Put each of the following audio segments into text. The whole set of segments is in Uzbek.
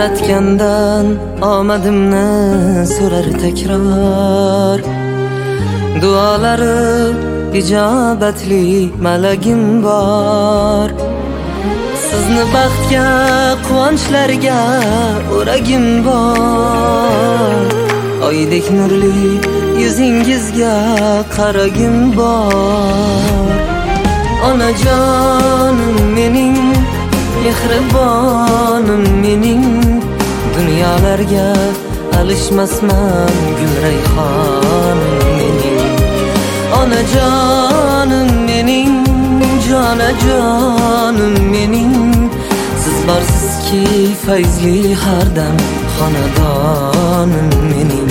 yaratgandan omadimni so'rar takror. Duolari ijobatli malagim bor. Sizni baxtga, quvonchlarga o'ragim bor. Oydek nurli yuzingizga qaragim bor. Onajonim mening, mehribonim mening, dunyolarga alishmasman gulrayhonim mening. Onajonim mening, jonajonim mening, siz borsizki fayzli hardam xonadonim mening.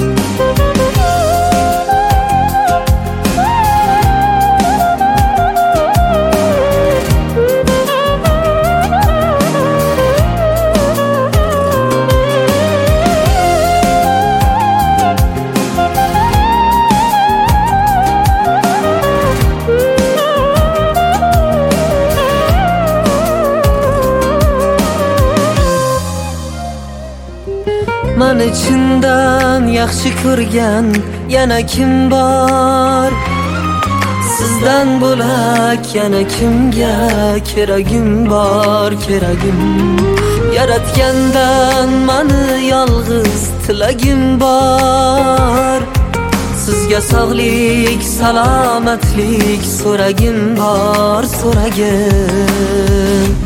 Mani chindan yaxshi ko'rgan yana kim bor? Sizdan bo'lak yana kimga keragim bor, keragim. Yaratgandan mani yolg'iz tilagim bor. Sizga sog'lik, salomatlik so'ragim bor, so'ragim.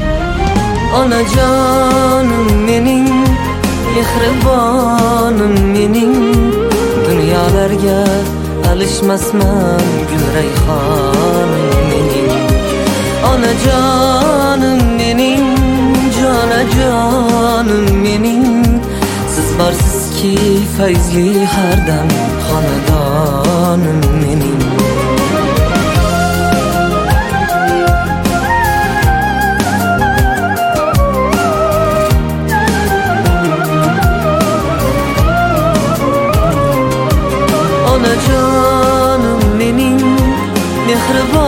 Onajonim mening, mehribonim mening, dunyolarga alishmasman gulrayhonim mening. Onajonim mening, jonajonim mening, siz borsizki fayzli hardam xonadonim mening. Onajonim mening, mehribonim